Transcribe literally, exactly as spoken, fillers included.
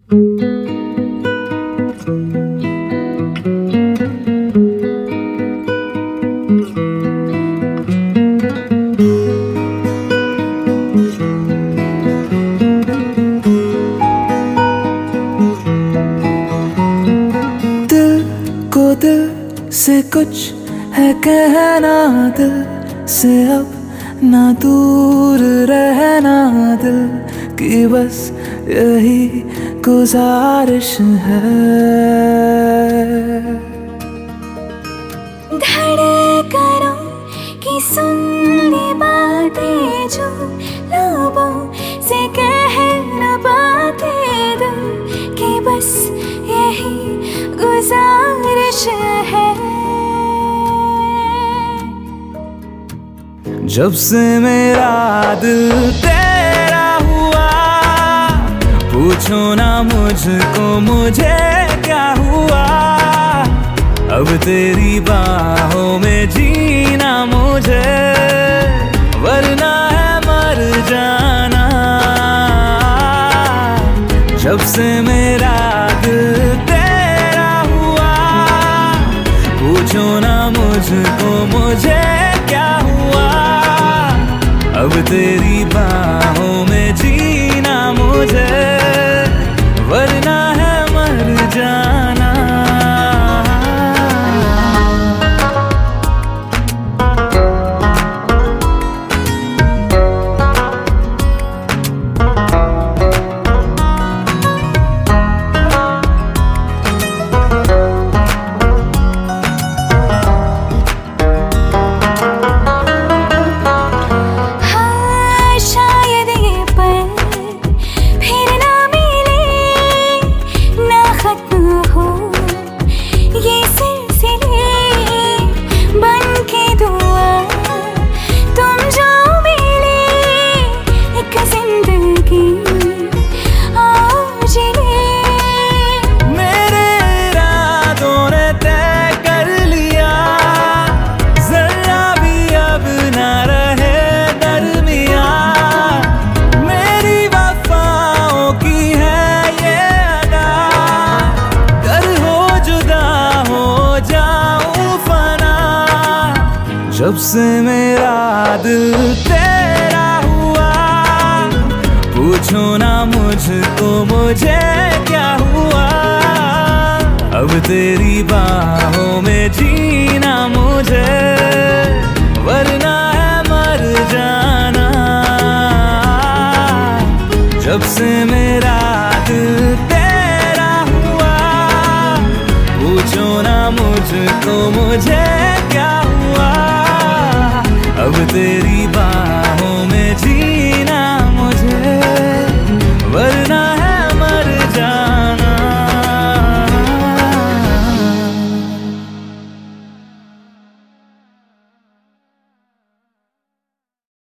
दिल से कुछ है कहना, दिल से अब ना दूर रहना, दिल की बस यही गुजारिश है। धड़कनों की सुननी बातें जो लबों से कह न पाते, दिल की बस यही गुजारिश है। जब से मेरा दिल तेरा हुआ, पूछो ना मुझको मुझे क्या हुआ। अब तेरी बाहों में जीना मुझे, वरना है मर जाना। जब से मेरा दिल तेरा हुआ, पूछो ना मुझको मुझे क्या हुआ। अब तेरी बाहों में जीना मुझे, वरना है मर जाना। जब से मेरा दिल तेरा हुआ, पूछो ना मुझको मुझे क्या हुआ। अब तेरी बाहों में जीना मुझे, वरना है मर जाना। जब से मेरा दिल तेरा हुआ, पूछो ना मुझको मुझे क्या हुआ। अब तेरी बात